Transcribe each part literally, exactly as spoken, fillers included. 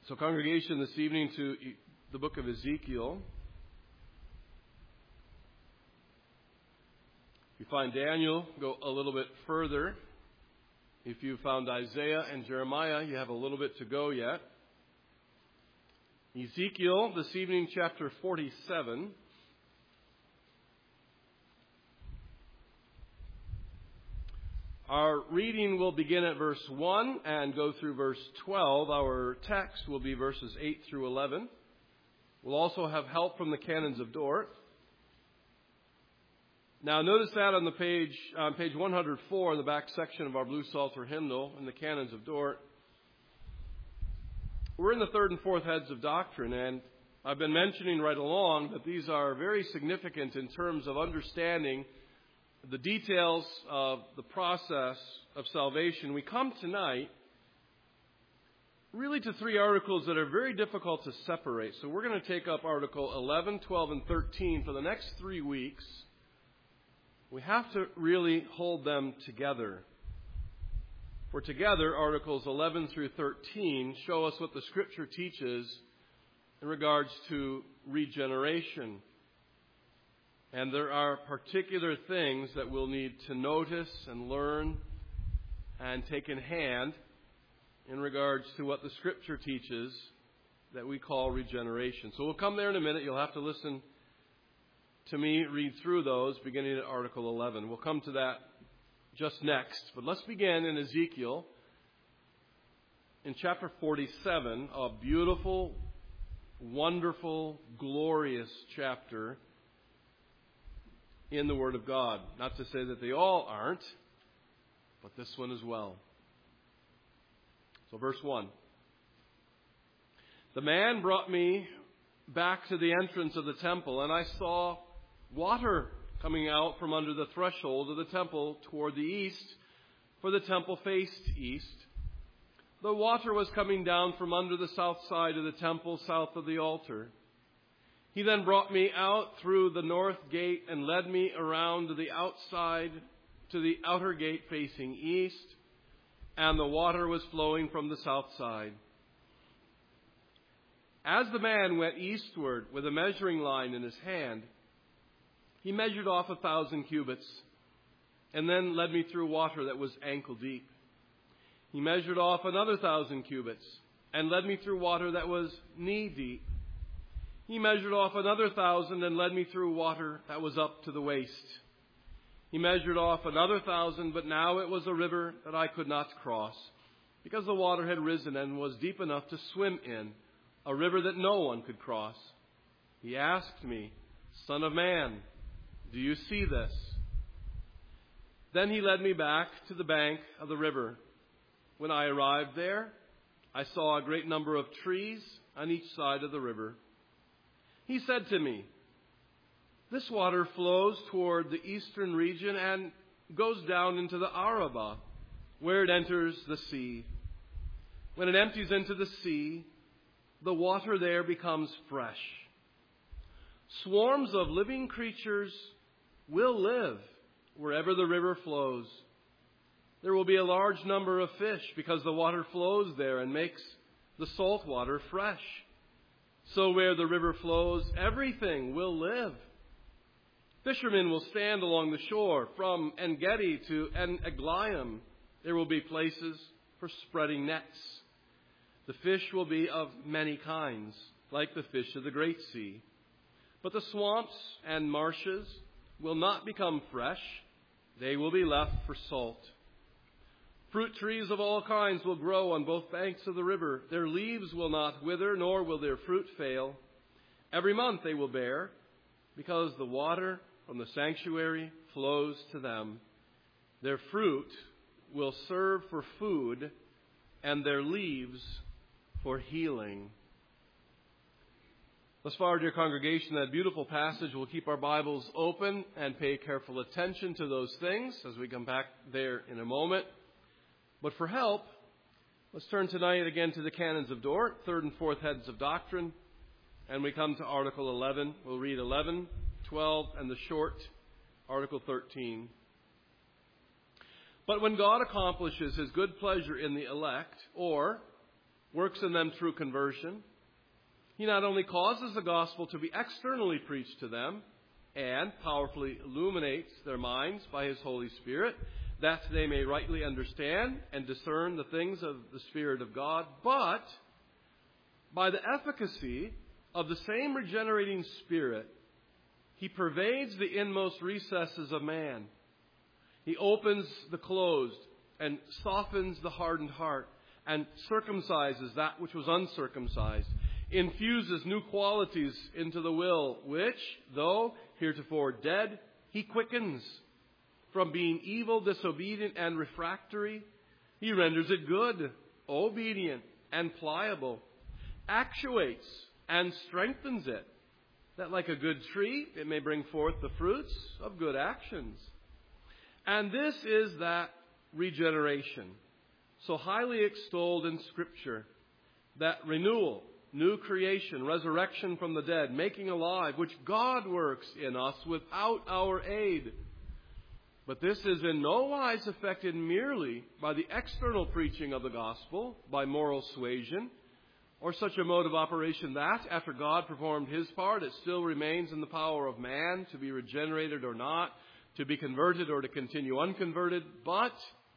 So, congregation, this evening to the book of Ezekiel. If you find Daniel, go a little bit further. If you found Isaiah and Jeremiah, you have a little bit to go yet. Ezekiel, this evening, chapter forty-seven. Our reading will begin at verse one and go through verse twelve. Our text will be verses eight through eleven. We'll also have help from the Canons of Dort. Now notice that on the page, on page one hundred four, in the back section of our Blue Psalter hymnal in the Canons of Dort. We're in the third and fourth heads of doctrine, and I've been mentioning right along that these are very significant in terms of understanding the details of the process of salvation. We come tonight really to three articles that are very difficult to separate. So we're going to take up Article eleven, twelve, and thirteen for the next three weeks. We have to really hold them together. For together, Articles eleven through thirteen show us what the Scripture teaches in regards to regeneration. And there are particular things that we'll need to notice and learn and take in hand in regards to what the Scripture teaches that we call regeneration. So we'll come there in a minute. You'll have to listen to me read through those beginning at Article eleven. We'll come to that just next. But let's begin in Ezekiel in chapter forty-seven, a beautiful, wonderful, glorious chapter in the Word of God. Not to say that they all aren't, but this one as well. So verse one. The man brought me back to the entrance of the temple, and I saw water coming out from under the threshold of the temple toward the east, for the temple faced east. The water was coming down from under the south side of the temple, south of the altar. He then brought me out through the north gate and led me around to the outside, to the outer gate facing east, and the water was flowing from the south side. As the man went eastward with a measuring line in his hand, he measured off a thousand cubits, and then led me through water that was ankle deep. He measured off another thousand cubits, and led me through water that was knee deep. He measured off another thousand and led me through water that was up to the waist. He measured off another thousand, but now it was a river that I could not cross, because the water had risen and was deep enough to swim in, a river that no one could cross. He asked me, Son of man, do you see this? Then he led me back to the bank of the river. When I arrived there, I saw a great number of trees on each side of the river. He said to me, this water flows toward the eastern region and goes down into the Arabah, where it enters the sea. When it empties into the sea, the water there becomes fresh. Swarms of living creatures will live wherever the river flows. There will be a large number of fish because the water flows there and makes the salt water fresh. So where the river flows, everything will live. Fishermen will stand along the shore from En-Gedi to En-Eglaim. There will be places for spreading nets. The fish will be of many kinds, like the fish of the great sea. But the swamps and marshes will not become fresh. They will be left for salt. Fruit trees of all kinds will grow on both banks of the river. Their leaves will not wither, nor will their fruit fail. Every month they will bear, because the water from the sanctuary flows to them. Their fruit will serve for food, and their leaves for healing. Thus far, dear congregation, that beautiful passage. We'll keep our Bibles open and pay careful attention to those things as we come back there in a moment. But for help, let's turn tonight again to the Canons of Dort, third and fourth heads of doctrine. And we come to Article eleven. We'll read eleven, twelve, and the short Article thirteen. But when God accomplishes his good pleasure in the elect, or works in them through conversion. He not only causes the gospel to be externally preached to them and powerfully illuminates their minds by His Holy Spirit, that they may rightly understand and discern the things of the Spirit of God, but by the efficacy of the same regenerating Spirit, He pervades the inmost recesses of man. He opens the closed and softens the hardened heart and circumcises that which was uncircumcised, infuses new qualities into the will, which, though heretofore dead, He quickens. From being evil, disobedient, and refractory, He renders it good, obedient, and pliable, actuates and strengthens it, that like a good tree it may bring forth the fruits of good actions. And this is that regeneration, so highly extolled in Scripture, that renewal, new creation, resurrection from the dead, making alive, which God works in us without our aid. But this is in no wise affected merely by the external preaching of the gospel, by moral suasion, or such a mode of operation that, after God performed His part, it still remains in the power of man to be regenerated or not, to be converted or to continue unconverted. But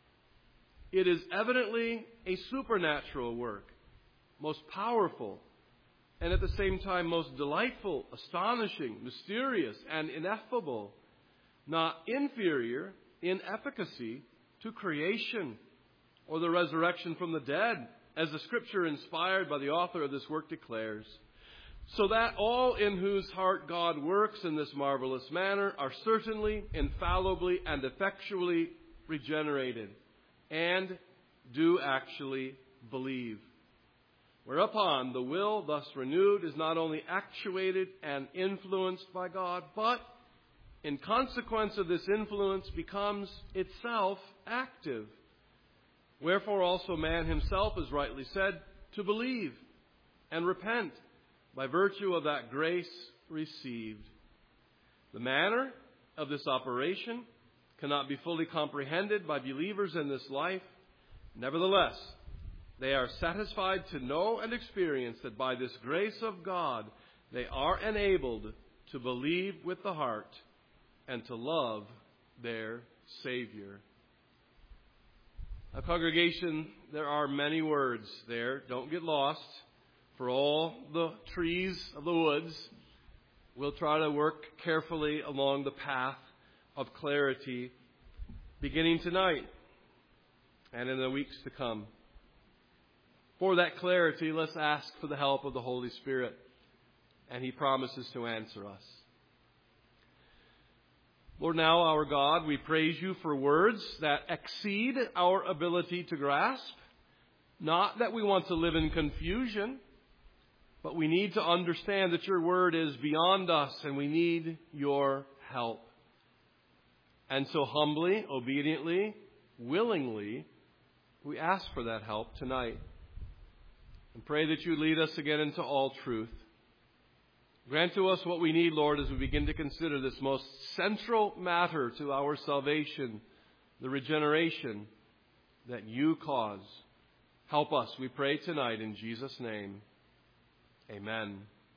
it is evidently a supernatural work, most powerful, and at the same time most delightful, astonishing, mysterious, and ineffable, not inferior in efficacy to creation or the resurrection from the dead, as the Scripture inspired by the author of this work declares, so that all in whose heart God works in this marvelous manner are certainly, infallibly, and effectually regenerated, and do actually believe. Whereupon the will thus renewed is not only actuated and influenced by God, but in consequence of this influence becomes itself active. Wherefore also man himself is rightly said to believe and repent by virtue of that grace received. The manner of this operation cannot be fully comprehended by believers in this life. Nevertheless, they are satisfied to know and experience that by this grace of God they are enabled to believe with the heart and to love their Savior. Now, congregation, there are many words there. Don't get lost. For all the trees of the woods, we'll try to work carefully along the path of clarity beginning tonight and in the weeks to come. For that clarity, let's ask for the help of the Holy Spirit, and He promises to answer us. Lord, now, our God, we praise You for words that exceed our ability to grasp. Not that we want to live in confusion, but we need to understand that Your word is beyond us and we need Your help. And so humbly, obediently, willingly, we ask for that help tonight. And pray that You lead us again into all truth. Grant to us what we need, Lord, as we begin to consider this most central matter to our salvation, the regeneration that You cause. Help us, we pray tonight in Jesus' name. Amen.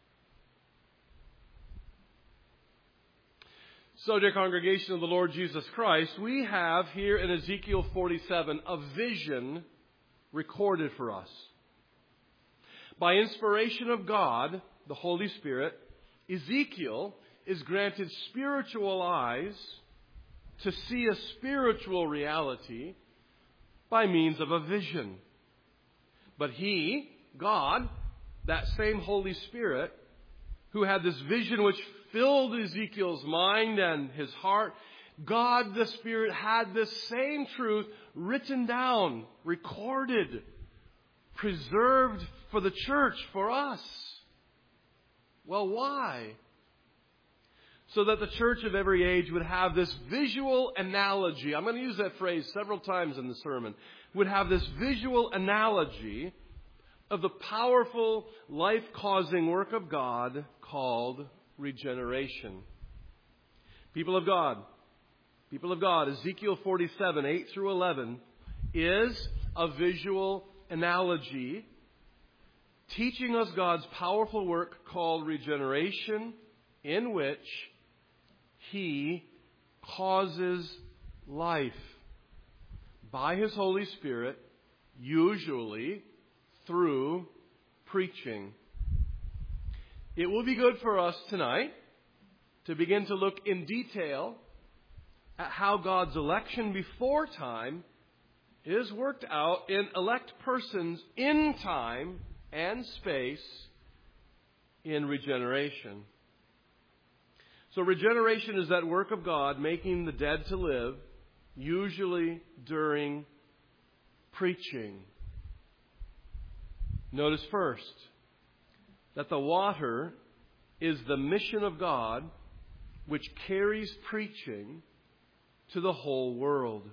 So, dear congregation of the Lord Jesus Christ, we have here in Ezekiel forty-seven a vision recorded for us. By inspiration of God, the Holy Spirit, Ezekiel is granted spiritual eyes to see a spiritual reality by means of a vision. But he, God, that same Holy Spirit, who had this vision which filled Ezekiel's mind and his heart, God the Spirit had this same truth written down, recorded, preserved for the church, for us. Well, why? So that the church of every age would have this visual analogy. I'm going to use that phrase several times in the sermon. Would have this visual analogy of the powerful, life-causing work of God called regeneration. People of God, people of God, Ezekiel forty-seven, eight through eleven is a visual analogy teaching us God's powerful work called regeneration, in which He causes life by His Holy Spirit, usually through preaching. It will be good for us tonight to begin to look in detail at how God's election before time is worked out in elect persons in time and space in regeneration. So regeneration is that work of God making the dead to live, usually during preaching. Notice first that the water is the mission of God which carries preaching to the whole world.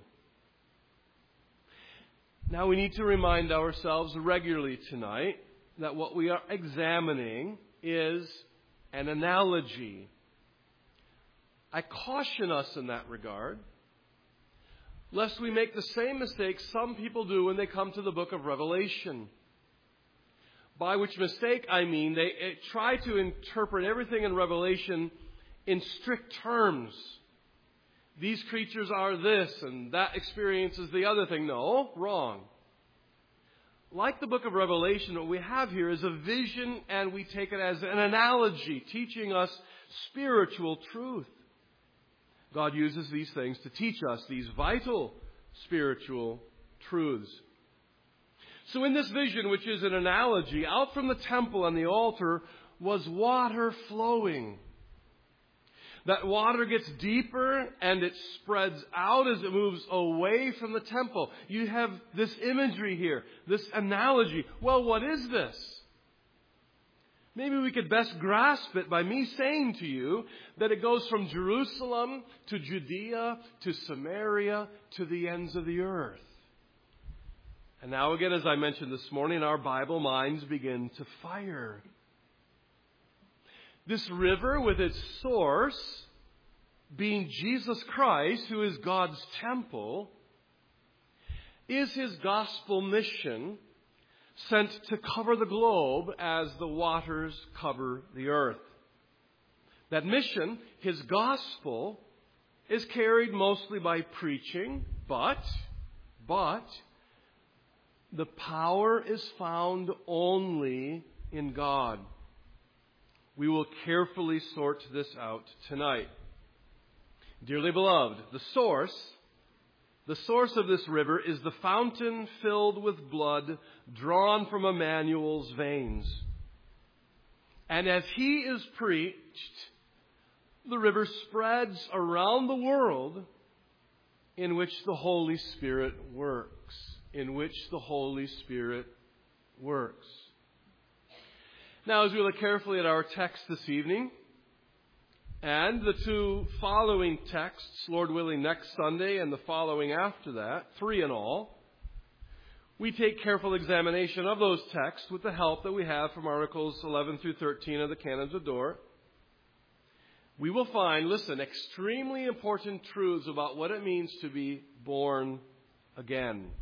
Now we need to remind ourselves regularly tonight that what we are examining is an analogy. I caution us in that regard, lest we make the same mistake some people do when they come to the book of Revelation. By which mistake I mean they try to interpret everything in Revelation in strict terms. These creatures are this and that experience is the other thing. No, wrong. Like the book of Revelation, what we have here is a vision, and we take it as an analogy, teaching us spiritual truth. God uses these things to teach us these vital spiritual truths. So in this vision, which is an analogy, out from the temple and the altar was water flowing. That water gets deeper and it spreads out as it moves away from the temple. You have this imagery here, this analogy. Well, what is this? Maybe we could best grasp it by me saying to you that it goes from Jerusalem to Judea to Samaria to the ends of the earth. And now again, as I mentioned this morning, our Bible minds begin to fire. This river, with its source being Jesus Christ, who is God's temple, is His gospel mission sent to cover the globe as the waters cover the earth. That mission, His gospel, is carried mostly by preaching, but, but, the power is found only in God. We will carefully sort this out tonight. Dearly beloved, the source, the source of this river is the fountain filled with blood drawn from Emmanuel's veins. And as He is preached, the river spreads around the world in which the Holy Spirit works. In which the Holy Spirit works. Now, as we look carefully at our text this evening, and the two following texts, Lord willing, next Sunday and the following after that, three in all, we take careful examination of those texts with the help that we have from Articles eleven through thirteen of the Canons of Dort. We will find, listen, extremely important truths about what it means to be born again.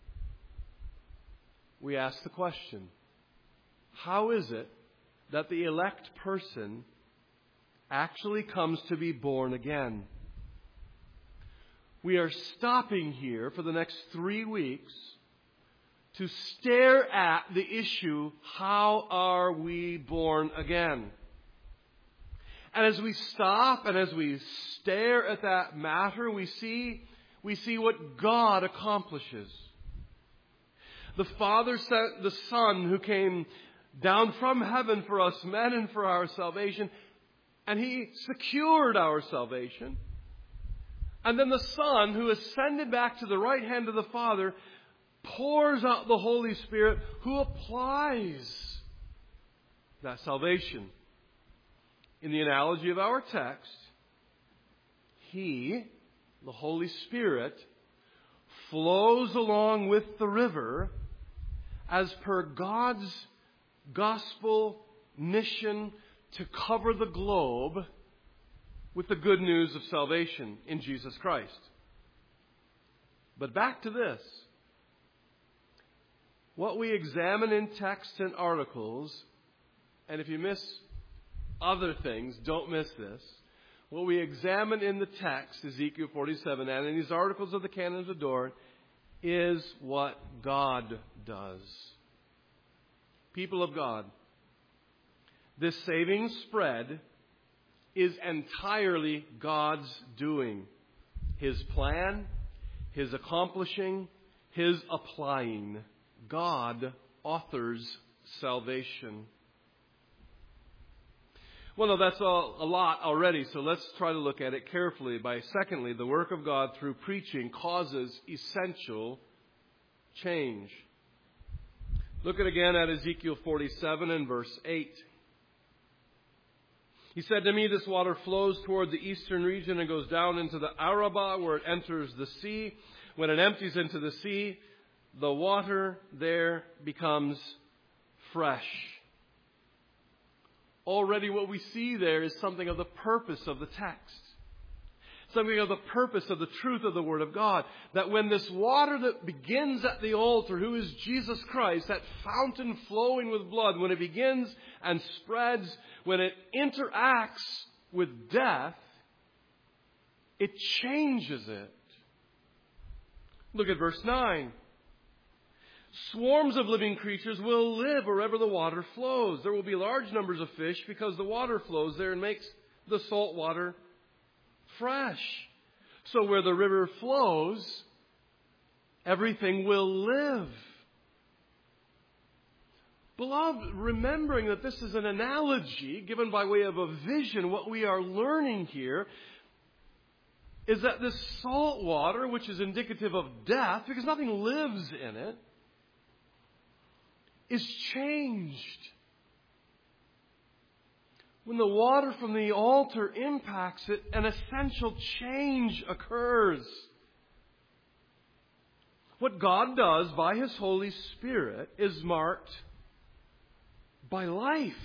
We ask the question, how is it that the elect person actually comes to be born again? We are stopping here for the next three weeks to stare at the issue, how are we born again? And as we stop and as we stare at that matter, we see, we see what God accomplishes. The Father sent the Son who came down from heaven for us men and for our salvation. And He secured our salvation. And then the Son, who ascended back to the right hand of the Father, pours out the Holy Spirit, who applies that salvation. In the analogy of our text, He, the Holy Spirit, flows along with the river as per God's gospel mission to cover the globe with the good news of salvation in Jesus Christ. But back to this. What we examine in texts and articles, and if you miss other things, don't miss this. What we examine in the text, Ezekiel forty-seven, and in these articles of the Canons of Dort, is what God does. People of God, this saving spread is entirely God's doing. His plan, His accomplishing, His applying. God authors salvation. Well, no, that's all, a lot already, so let's try to look at it carefully. By secondly, the work of God through preaching causes essential change. Look at again at Ezekiel forty-seven and verse eight. He said to me, this water flows toward the eastern region and goes down into the Arabah where it enters the sea. When it empties into the sea, the water there becomes fresh. Already what we see there is something of the purpose of the text. Something of the purpose of the truth of the Word of God. That when this water that begins at the altar, who is Jesus Christ, that fountain flowing with blood, when it begins and spreads, when it interacts with death, it changes it. Look at verse nine. Swarms of living creatures will live wherever the water flows. There will be large numbers of fish because the water flows there and makes the salt water fresh. So where the river flows, everything will live. Beloved, remembering that this is an analogy given by way of a vision, what we are learning here is that this salt water, which is indicative of death, because nothing lives in it, is changed. When the water from the altar impacts it, an essential change occurs. What God does by His Holy Spirit is marked by life.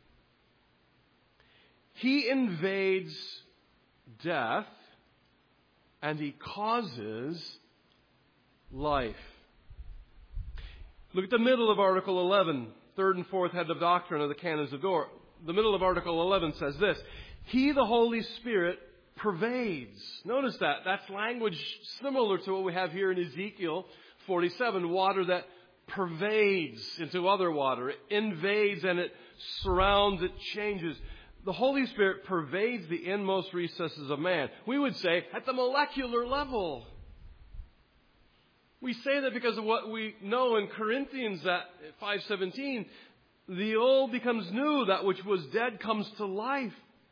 He invades death and He causes life. Look at the middle of Article eleven, third and fourth head of doctrine of the Canons of Dort. The middle of Article eleven says this: He, the Holy Spirit, pervades. Notice that. That's language similar to what we have here in Ezekiel forty-seven. Water that pervades into other water. It invades and it surrounds, it changes. The Holy Spirit pervades the inmost recesses of man. We would say at the molecular level. We say that because of what we know in Corinthians at five seventeen. The old becomes new. That which was dead comes to life.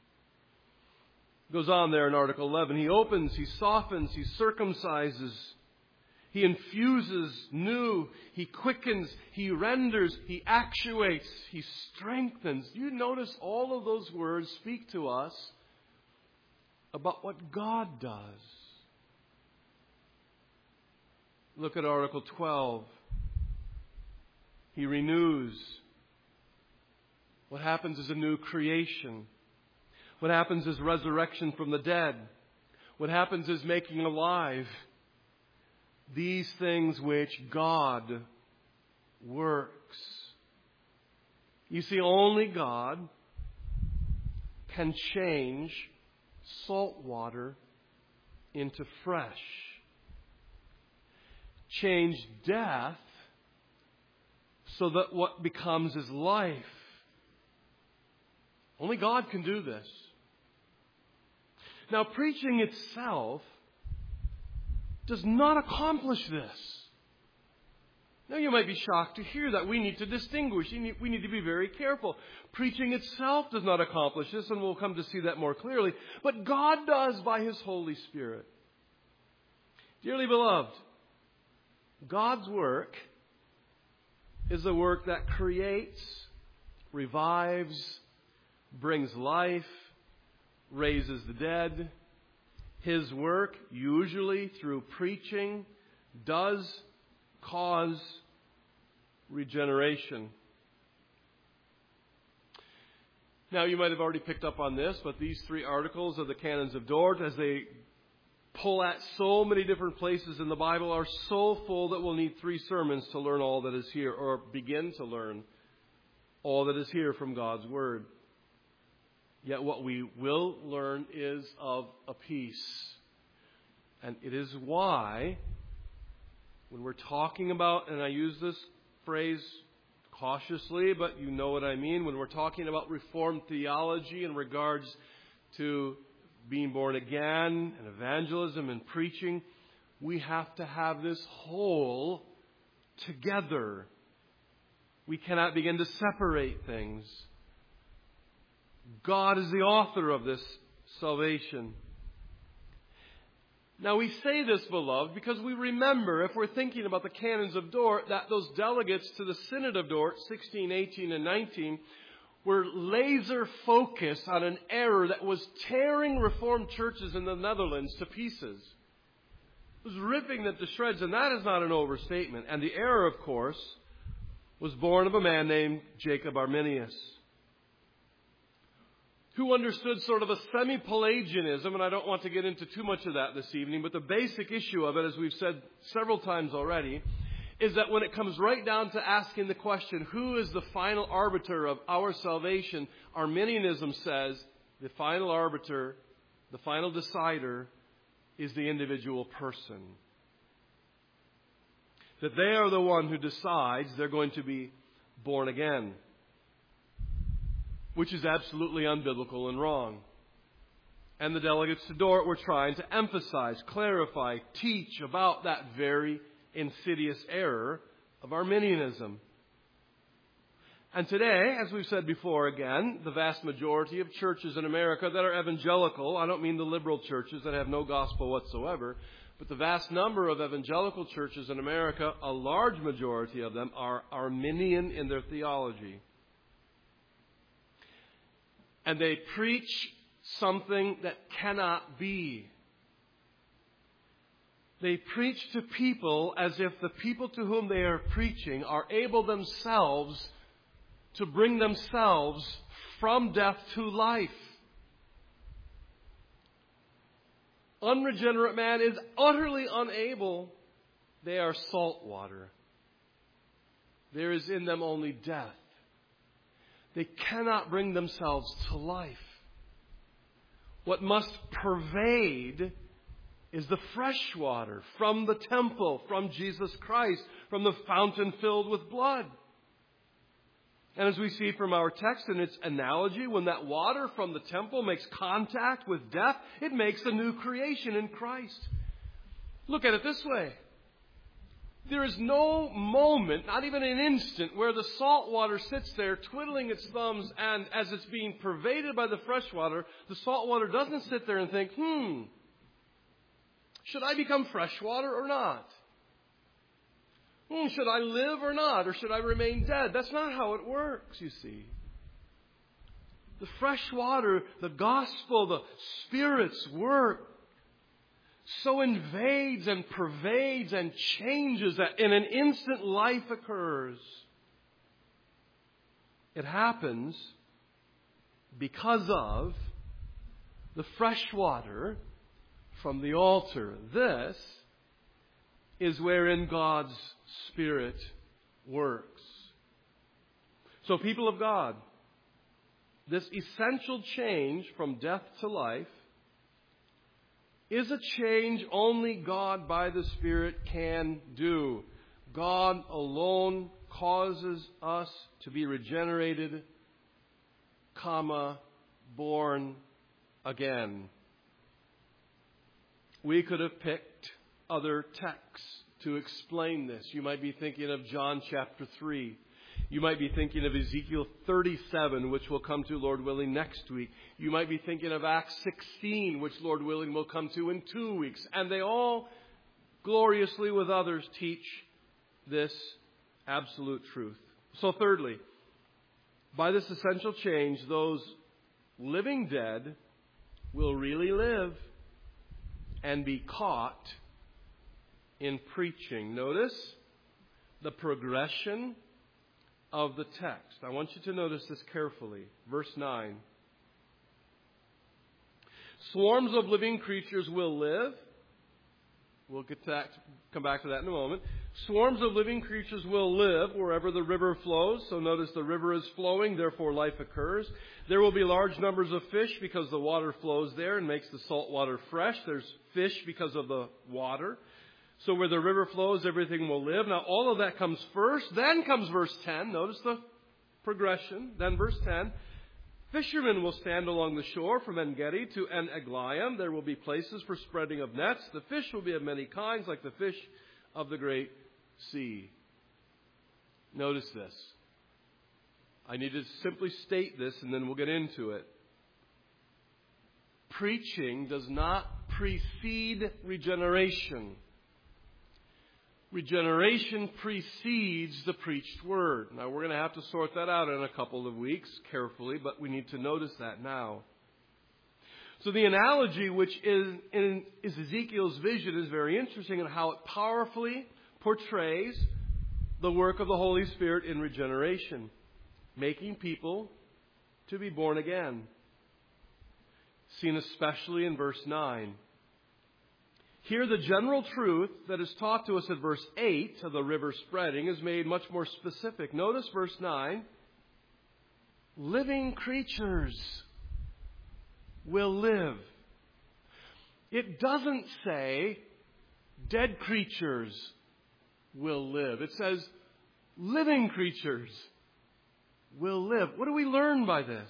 Goes on there in Article eleven. He opens, He softens, He circumcises. He infuses new. He quickens. He renders. He actuates. He strengthens. You notice all of those words speak to us about what God does. Look at Article twelve. He renews. What happens is a new creation. What happens is resurrection from the dead. What happens is making alive these things which God works. You see, only God can change salt water into fresh. Change death so that what becomes is life. Only God can do this. Now, preaching itself does not accomplish this. Now, you might be shocked to hear that. We need to distinguish. We need to be very careful. Preaching itself does not accomplish this, and we'll come to see that more clearly. But God does by His Holy Spirit. Dearly beloved, God's work is a work that creates, revives, brings life, raises the dead. His work, usually through preaching, does cause regeneration. Now, you might have already picked up on this, but these three articles of the Canons of Dort, as they pull at so many different places in the Bible are so full that we'll need three sermons to learn all that is here, or begin to learn all that is here from God's Word. Yet what we will learn is of a piece. And it is why, when we're talking about, and I use this phrase cautiously, but you know what I mean, when we're talking about Reformed theology in regards to being born again and evangelism and preaching, we have to have this whole together. We cannot begin to separate things. God is the author of this salvation. Now we say this, beloved, because we remember, if we're thinking about the canons of Dort, that those delegates to the Synod of Dort, sixteen, eighteen, and nineteen, were laser focused on an error that was tearing Reformed churches in the Netherlands to pieces. It was ripping them to shreds, and that is not an overstatement. And the error, of course, was born of a man named Jacob Arminius, who understood sort of a semi-Pelagianism, and I don't want to get into too much of that this evening, but the basic issue of it, as we've said several times already, is that when it comes right down to asking the question, who is the final arbiter of our salvation, Arminianism says the final arbiter, the final decider, is the individual person. That they are the one who decides they're going to be born again, which is absolutely unbiblical and wrong. And the delegates to Dort were trying to emphasize, clarify, teach about that very insidious error of Arminianism. And today, as we've said before again, the vast majority of churches in America that are evangelical, I don't mean the liberal churches that have no gospel whatsoever, but the vast number of evangelical churches in America, a large majority of them are Arminian in their theology. And they preach something that cannot be. They preach to people as if the people to whom they are preaching are able themselves to bring themselves from death to life. Unregenerate man is utterly unable. They are salt water. There is in them only death. They cannot bring themselves to life. What must pervade is the fresh water from the temple, from Jesus Christ, from the fountain filled with blood. And as we see from our text in its analogy, when that water from the temple makes contact with death, it makes a new creation in Christ. Look at it this way. There is no moment, not even an instant, where the salt water sits there twiddling its thumbs, and as it's being pervaded by the fresh water, the salt water doesn't sit there and think, hmm, should I become fresh water or not? Hmm, should I live or not? Or should I remain dead? That's not how it works, you see. The fresh water, the gospel, the Spirit's work so invades and pervades and changes that in an instant life occurs. It happens because of the fresh water from the altar. This is wherein God's Spirit works. So, people of God, this essential change from death to life is a change only God by the Spirit can do. God alone causes us to be regenerated, comma, born again. We could have picked other texts to explain this. You might be thinking of John chapter three. You might be thinking of Ezekiel thirty-seven, which we'll come to, Lord willing, next week. You might be thinking of Acts sixteen, which, Lord willing, we'll come to in two weeks. And they all, gloriously with others, teach this absolute truth. So thirdly, by this essential change, those living dead will really live and be caught in preaching. Notice the progression of the text. I want you to notice this carefully. Verse nine. Swarms of living creatures will live We'll get to that, come back to that in a moment. Swarms of living creatures will live wherever the river flows. So notice the river is flowing, therefore life occurs. There will be large numbers of fish because the water flows there and makes the salt water fresh. There's fish because of the water. So where the river flows, everything will live. Now all of that comes first. Then comes verse ten. Notice the progression. Then verse ten. Fishermen will stand along the shore from En-Gedi to En-Eglaim. There will be places for spreading of nets. The fish will be of many kinds, like the fish of the great sea. Notice this. I need to simply state this, and then we'll get into it. Preaching does not precede regeneration. Regeneration precedes the preached word. Now, we're going to have to sort that out in a couple of weeks carefully, but we need to notice that now. So the analogy, which is in is Ezekiel's vision, is very interesting in how it powerfully portrays the work of the Holy Spirit in regeneration, making people to be born again. Seen especially in verse nine. Here, the general truth that is taught to us at verse eight of the river spreading is made much more specific. Notice verse nine. Living creatures will live. It doesn't say dead creatures will live. It says living creatures will live. What do we learn by this?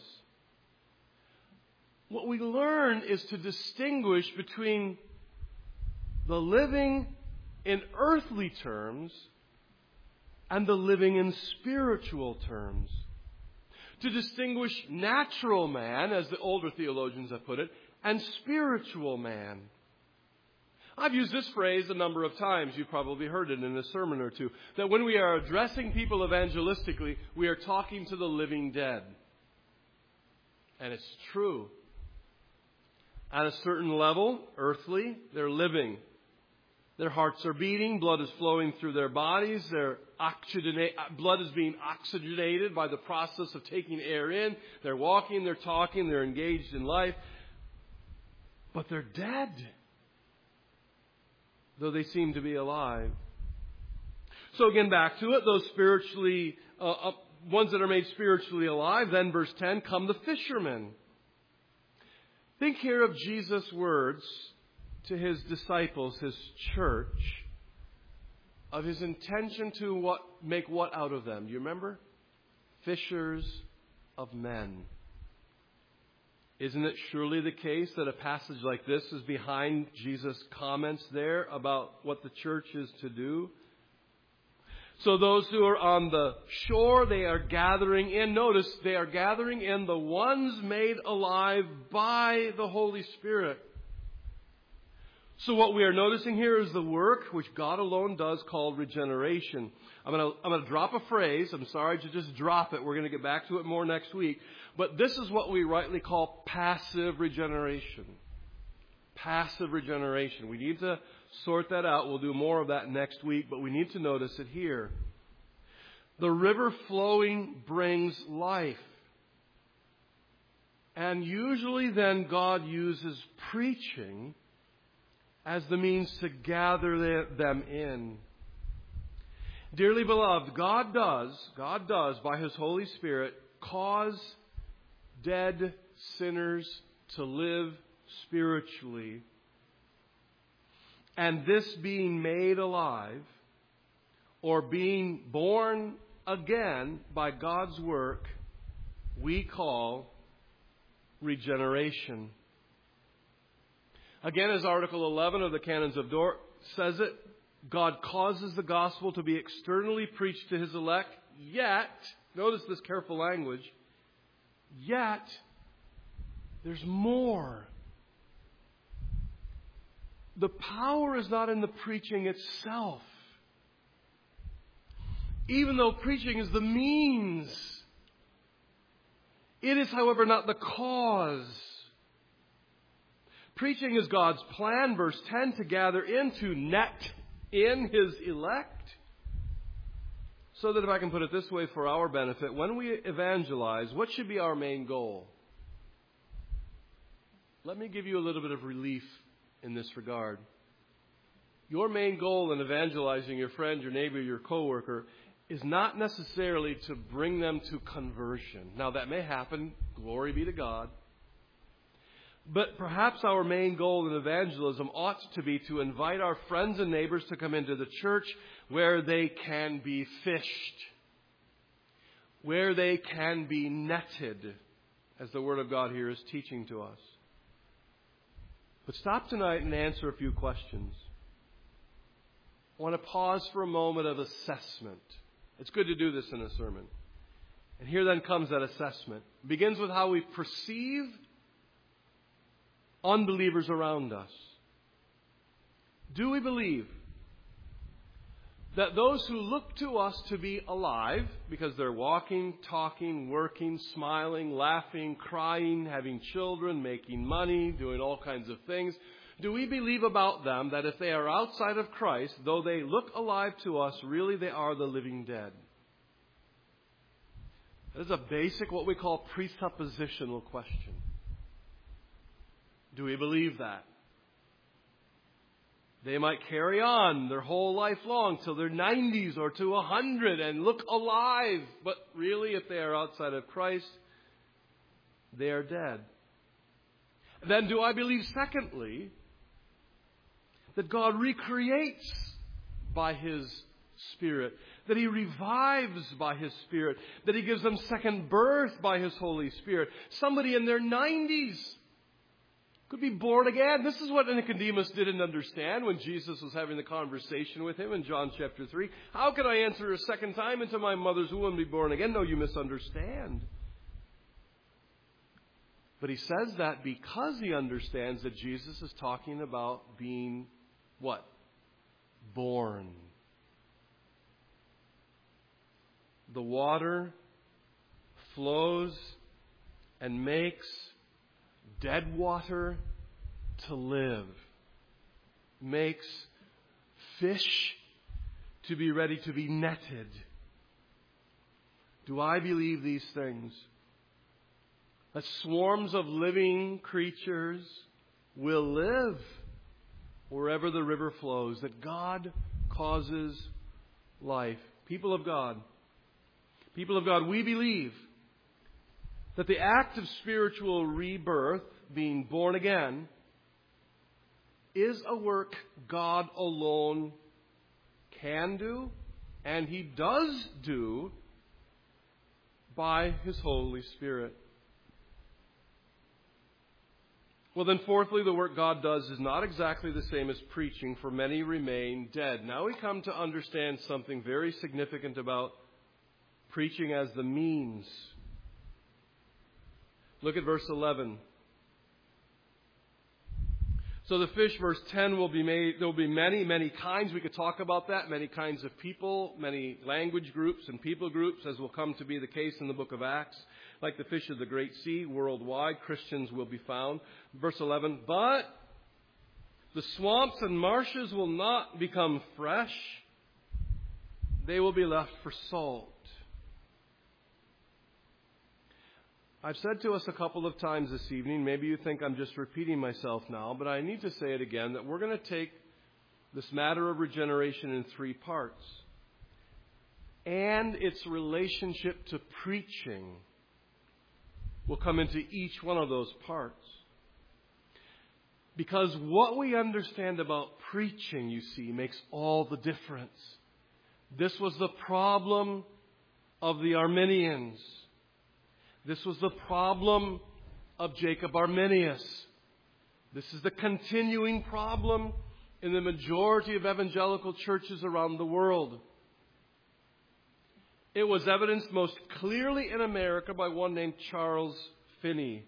What we learn is to distinguish between the living in earthly terms and the living in spiritual terms. To distinguish natural man, as the older theologians have put it, and spiritual man. I've used this phrase a number of times. You've probably heard it in a sermon or two. That when we are addressing people evangelistically, we are talking to the living dead. And it's true. At a certain level, earthly, they're living. Their hearts are beating. Blood is flowing through their bodies. Their oxygenate, blood is being oxygenated by the process of taking air in. They're walking, they're talking, they're engaged in life. But they're dead, though they seem to be alive. So again, back to it. Those spiritually, uh, uh, ones that are made spiritually alive. Then verse ten, come the fishermen. Think here of Jesus' words to his disciples, his church, of his intention to what make what out of them? Do you remember? Fishers of men. Isn't it surely the case that a passage like this is behind Jesus' comments there about what the church is to do? So those who are on the shore, they are gathering in. Notice, they are gathering in the ones made alive by the Holy Spirit. So what we are noticing here is the work which God alone does called regeneration. I'm going to, I'm going to drop a phrase. I'm sorry to just drop it. We're going to get back to it more next week. But this is what we rightly call passive regeneration. Passive regeneration. We need to sort that out. We'll do more of that next week, but we need to notice it here. The river flowing brings life. And usually then God uses preaching as the means to gather them in. Dearly beloved, God does, God does, by His Holy Spirit, cause dead sinners to live spiritually. And this being made alive, or being born again by God's work, we call regeneration. Again, as Article eleven of the Canons of Dort says it, God causes the gospel to be externally preached to His elect, yet, notice this careful language, yet there's more. The power is not in the preaching itself. Even though preaching is the means, it is, however, not the cause. Preaching is God's plan, verse ten, to gather in, to net in His elect. So that if I can put it this way for our benefit, when we evangelize, what should be our main goal? Let me give you a little bit of relief in this regard. Your main goal in evangelizing your friend, your neighbor, your coworker is not necessarily to bring them to conversion. Now, that may happen. Glory be to God. But perhaps our main goal in evangelism ought to be to invite our friends and neighbors to come into the church where they can be fished, where they can be netted, as the Word of God here is teaching to us. But stop tonight and answer a few questions. I want to pause for a moment of assessment. It's good to do this in a sermon. And here then comes that assessment. It begins with how we perceive unbelievers around us. Do we believe that those who look to us to be alive, because they're walking, talking, working, smiling, laughing, crying, having children, making money, doing all kinds of things, do we believe about them that if they are outside of Christ, though they look alive to us, really they are the living dead? That is a basic, what we call presuppositional question. Do we believe that? They might carry on their whole life long till their nineties or to a hundred and look alive. But really, if they are outside of Christ, they are dead. Then do I believe, secondly, that God recreates by His Spirit, that He revives by His Spirit, that He gives them second birth by His Holy Spirit? Somebody in their nineties could be born again. This is what Nicodemus didn't understand when Jesus was having the conversation with him in John chapter three. How can I enter a second time into my mother's womb and be born again? No, you misunderstand. But he says that because he understands that Jesus is talking about being what? Born. The water flows and makes dead water to live, makes fish to be ready to be netted. Do I believe these things? That swarms of living creatures will live wherever the river flows, that God causes life. People of God, people of God, we believe that the act of spiritual rebirth, being born again, is a work God alone can do, and He does do by His Holy Spirit. Well, then, fourthly, the work God does is not exactly the same as preaching, for many remain dead. Now we come to understand something very significant about preaching as the means. Look at verse eleven. So the fish, verse ten, will be made, there will be many, many kinds. We could talk about that. Many kinds of people, many language groups and people groups, as will come to be the case in the book of Acts. Like the fish of the great sea, worldwide, Christians will be found. Verse eleven, but the swamps and marshes will not become fresh. They will be left for salt. I've said to us a couple of times this evening, maybe you think I'm just repeating myself now, but I need to say it again, that we're going to take this matter of regeneration in three parts. And its relationship to preaching will come into each one of those parts. Because what we understand about preaching, you see, makes all the difference. This was the problem of the Arminians. This was the problem of Jacob Arminius. This is the continuing problem in the majority of evangelical churches around the world. It was evidenced most clearly in America by one named Charles Finney,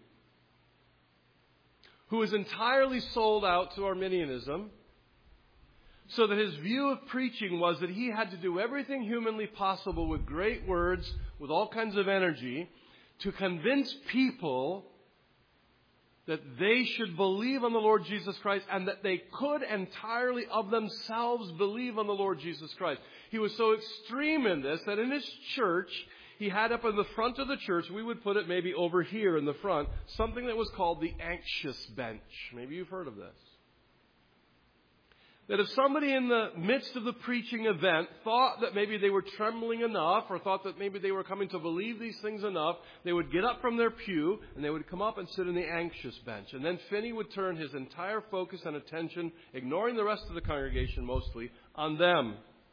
who was entirely sold out to Arminianism, so that his view of preaching was that he had to do everything humanly possible with great words, with all kinds of energy, to convince people that they should believe on the Lord Jesus Christ and that they could entirely of themselves believe on the Lord Jesus Christ. He was so extreme in this that in his church, he had up in the front of the church, we would put it maybe over here in the front, something that was called the anxious bench. Maybe you've heard of this. That if somebody in the midst of the preaching event thought that maybe they were trembling enough or thought that maybe they were coming to believe these things enough, they would get up from their pew and they would come up and sit in the anxious bench. And then Finney would turn his entire focus and attention, ignoring the rest of the congregation mostly, on them.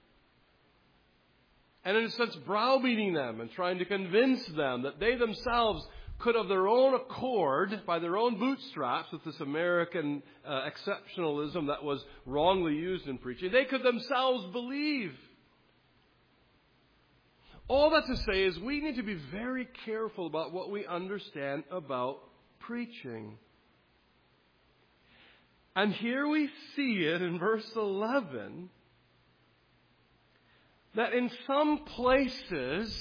And in a sense, browbeating them and trying to convince them that they themselves could of their own accord, by their own bootstraps, with this American uh, exceptionalism that was wrongly used in preaching, they could themselves believe. All that to say is we need to be very careful about what we understand about preaching. And here we see it in verse eleven, that in some places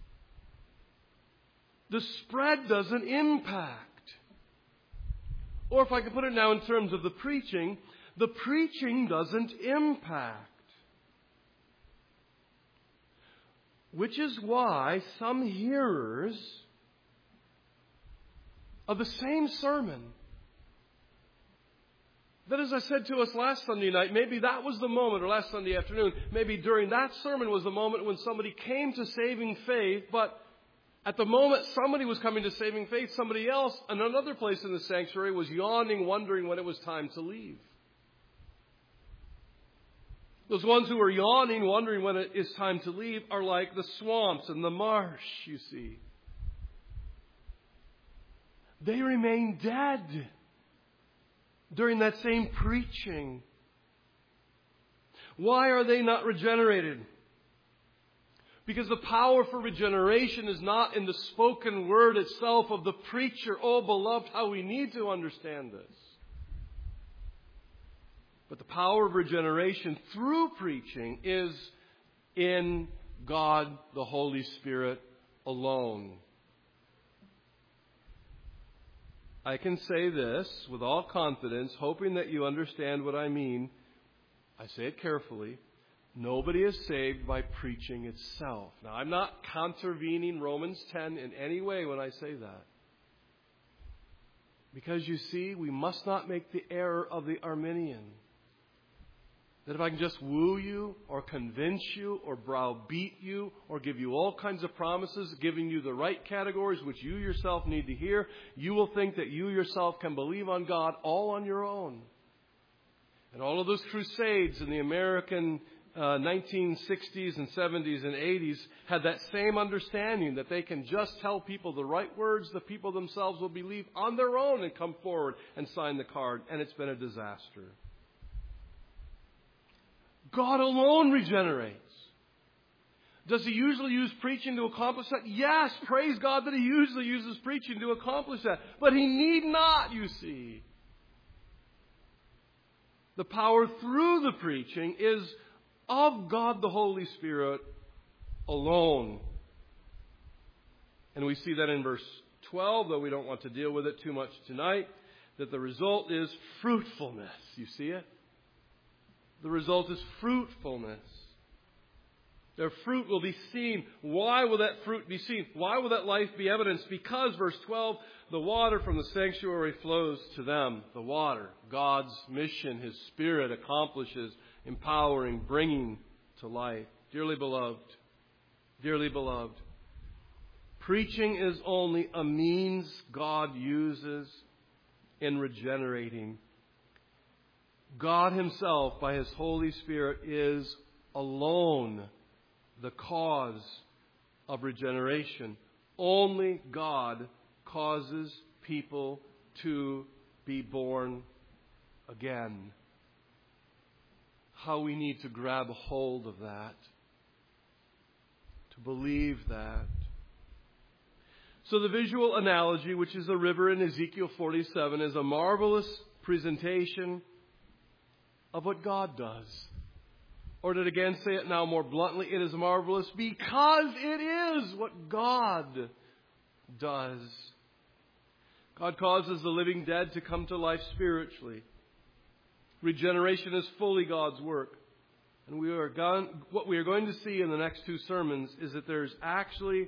the spread doesn't impact. Or if I can put it now in terms of the preaching, the preaching doesn't impact. Which is why some hearers of the same sermon, that, as I said to us last Sunday night, maybe that was the moment, or last Sunday afternoon, maybe during that sermon was the moment when somebody came to saving faith, but at the moment somebody was coming to saving faith, somebody else in another place in the sanctuary was yawning, wondering when it was time to leave. Those ones who are yawning, wondering when it is time to leave, are like the swamps and the marsh, you see. They remain dead during that same preaching. Why are they not regenerated? Because the power for regeneration is not in the spoken word itself of the preacher. Oh, beloved, how we need to understand this. But the power of regeneration through preaching is in God, the Holy Spirit, alone. I can say this with all confidence, hoping that you understand what I mean. I say it carefully. Nobody is saved by preaching itself. Now, I'm not contravening Romans ten in any way when I say that. Because you see, we must not make the error of the Arminian. That if I can just woo you or convince you or browbeat you or give you all kinds of promises, giving you the right categories which you yourself need to hear, you will think that you yourself can believe on God all on your own. And all of those crusades in the American Uh, nineteen sixties and seventies and eighties had that same understanding that they can just tell people the right words, the people themselves will believe on their own and come forward and sign the card. And it's been a disaster. God alone regenerates. Does He usually use preaching to accomplish that? Yes, praise God that He usually uses preaching to accomplish that. But He need not, you see. The power through the preaching is of God the Holy Spirit alone. And we see that in verse twelve, though we don't want to deal with it too much tonight, that the result is fruitfulness. You see it? The result is fruitfulness. Their fruit will be seen. Why will that fruit be seen? Why will that life be evidenced? Because, verse twelve, the water from the sanctuary flows to them. The water, God's mission, His Spirit accomplishes, empowering, bringing to life. Dearly beloved, dearly beloved, preaching is only a means God uses in regenerating. God Himself, by His Holy Spirit, is alone the cause of regeneration. Only God causes people to be born again. How we need to grab a hold of that, to believe that. So the visual analogy, which is a river in Ezekiel forty-seven, is a marvelous presentation of what God does. Or to again say it now more bluntly, it is marvelous because it is what God does. God causes the living dead to come to life spiritually. Regeneration is fully God's work. And we are gone, what we are going to see in the next two sermons is that there's actually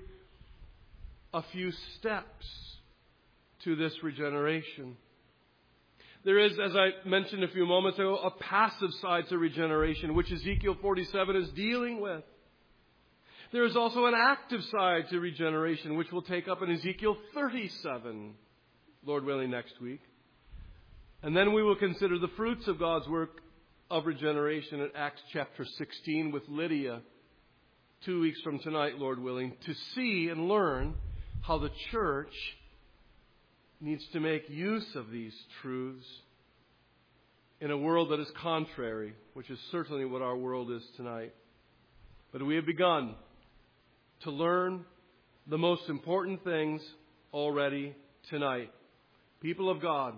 a few steps to this regeneration. There is, as I mentioned a few moments ago, a passive side to regeneration, which Ezekiel forty-seven is dealing with. There is also an active side to regeneration, which we'll take up in Ezekiel thirty-seven, Lord willing, next week. And then we will consider the fruits of God's work of regeneration in Acts chapter sixteen with Lydia, two weeks from tonight, Lord willing, to see and learn how the church needs to make use of these truths in a world that is contrary, which is certainly what our world is tonight. But we have begun to learn the most important things already tonight. People of God,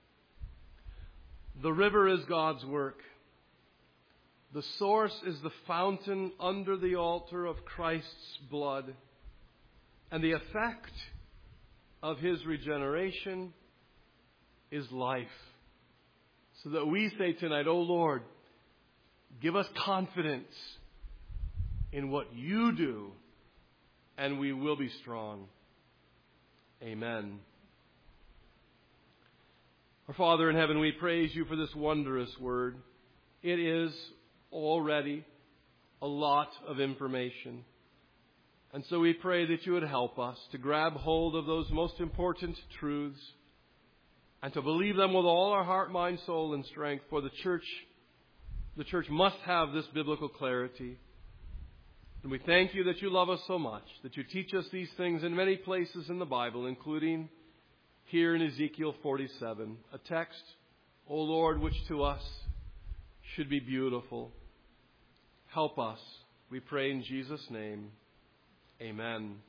the river is God's work. The source is the fountain under the altar of Christ's blood. And the effect of His regeneration is life. So that we say tonight, "O Lord, give us confidence in what You do, and we will be strong." Amen. Our Father in heaven, we praise You for this wondrous word. It is already a lot of information. And so we pray that You would help us to grab hold of those most important truths and to believe them with all our heart, mind, soul, and strength. For the church, the church must have this biblical clarity. And we thank You that You love us so much, that You teach us these things in many places in the Bible, including here in Ezekiel forty-seven, a text, O Lord, which to us should be beautiful. Help us, we pray in Jesus' name. Amen.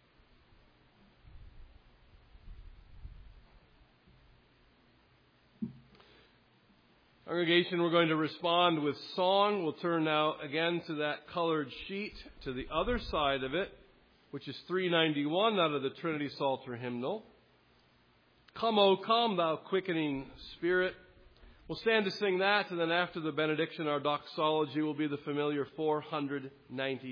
Congregation, we're going to respond with song. We'll turn now again to that colored sheet to the other side of it, which is three ninety-one out of the Trinity Psalter hymnal. Come, O come, thou quickening Spirit. We'll stand to sing that, and then after the benediction, our doxology will be the familiar four ninety.